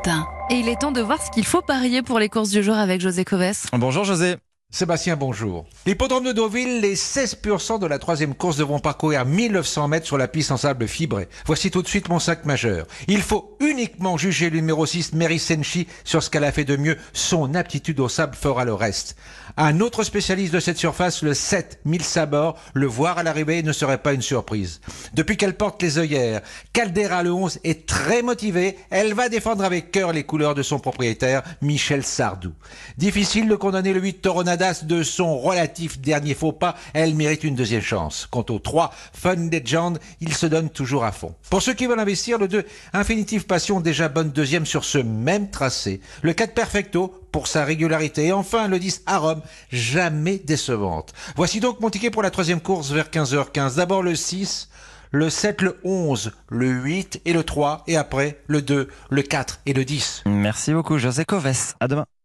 matin. Et il est temps de voir ce qu'il faut parier pour les courses du jour avec José Coves. Bonjour José. Sébastien, bonjour. L'hippodrome de Deauville, les 16% de la troisième course devront parcourir 1900 mètres sur la piste en sable fibré. Voici tout de suite mon 5 majeur. Il faut uniquement juger le numéro 6, Mary Senshi, sur ce qu'elle a fait de mieux. Son aptitude au sable fera le reste. Un autre spécialiste de cette surface, le 7, 1000 sabords, le voir à l'arrivée ne serait pas une surprise. Depuis qu'elle porte les œillères, Caldera le 11 est très motivée. Elle va défendre avec cœur les couleurs de son propriétaire, Michel Sardou. Difficile de condamner le 8 Toronadas de son relatif dernier faux pas. Elle mérite une deuxième chance. Quant au 3, Fun Legend, il se donne toujours à fond. Pour ceux qui veulent investir, le 2, Infinitive Passion, déjà bonne deuxième sur ce même tracé. Le 4, Perfecto, pour sa régularité. Et enfin, le 10, Arom, jamais décevante. Voici donc mon ticket pour la troisième course vers 15h15. D'abord le 6, le 7, le 11, le 8 et le 3. Et après, le 2, le 4 et le 10. Merci beaucoup José Coves. À demain.